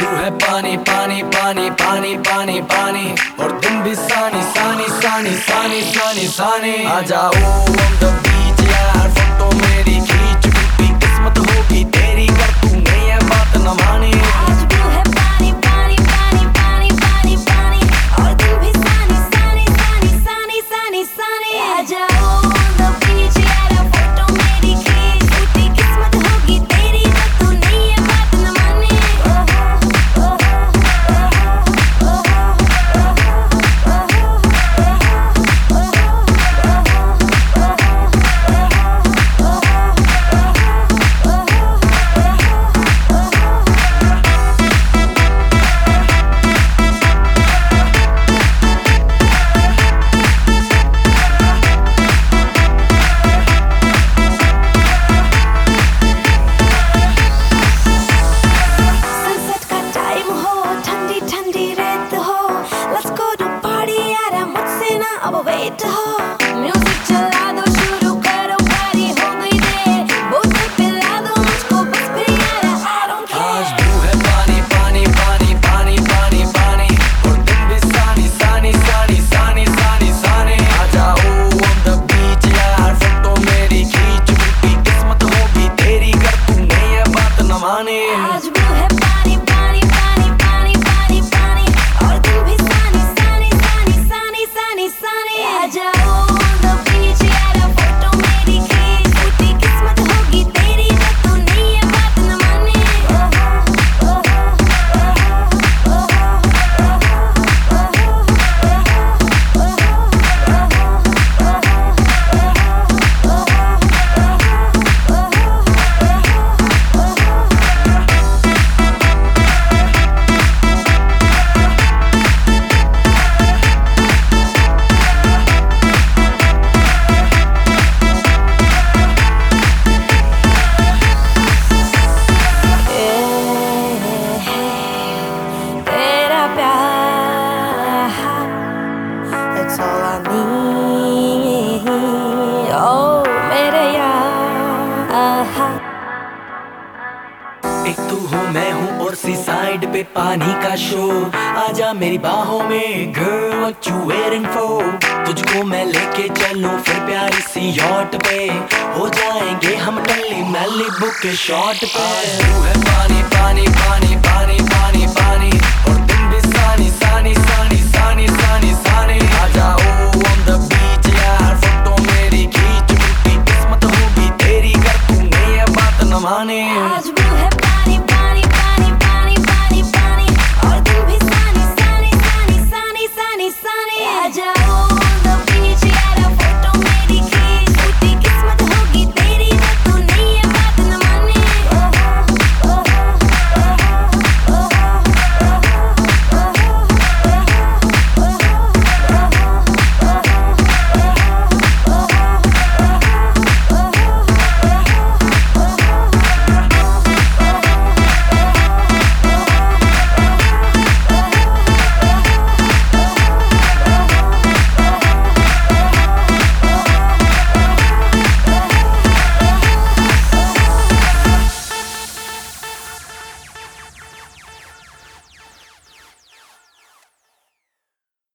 Blue है पानी पानी पानी पानी पानी पानी, और तुम भी सानी सानी सानी सानी सानी सानी। आ जाओ on the beach यार, फोटो मेरी खींच, टूटी किस्मत होगी तेरी कर तूने ये बात न मानी। आज ब्लू है पानी पानी पानी पानी पानी पानी, और तुम भी सानी सानी सानी सानी सानी सानी। आ जाओ on the beach यार, फोटो मेरी खींच, टूटी किस्मत होगी तेरी कर तूने ये बात न मानी। अब वेट हो, म्यूजिक चला दो, शुरू करो, पारी हो गई देर, बोतल पिला दो मुझको बस फिर यार, I don't care। आज ब्लू है पानी पानी पानी पानी पानी पानी, और तुम भी सानी सानी सानी सानी सानी सानी। आ जाओ on the beach यार, फोटो मेरी खींच, टूटी किस्मत होगी तेरी कर तूने ये बात न मानी। आज ब्लू है पानी पानी पानी पानी पानी पानी, और तुम भी सानी सानी सानी सानी सानी सानी। आ जाओ on the beach यार, फोटो मेरी खींच, टूटी किस्मत होगी तेरी कर तूने ये बात न मानी। That's all I need, oh मेरे यार। एक तू हो मैं हूँ और सी साइड पे पानी का शो, आजा मेरी बाहों में girl what you waiting for। तुझको मैं लेके चलूं फिर प्यारी सी यॉट पे, हो जाएंगे हम टल्ली मैली बुक के शॉट पे। तू है पानी पानी पानी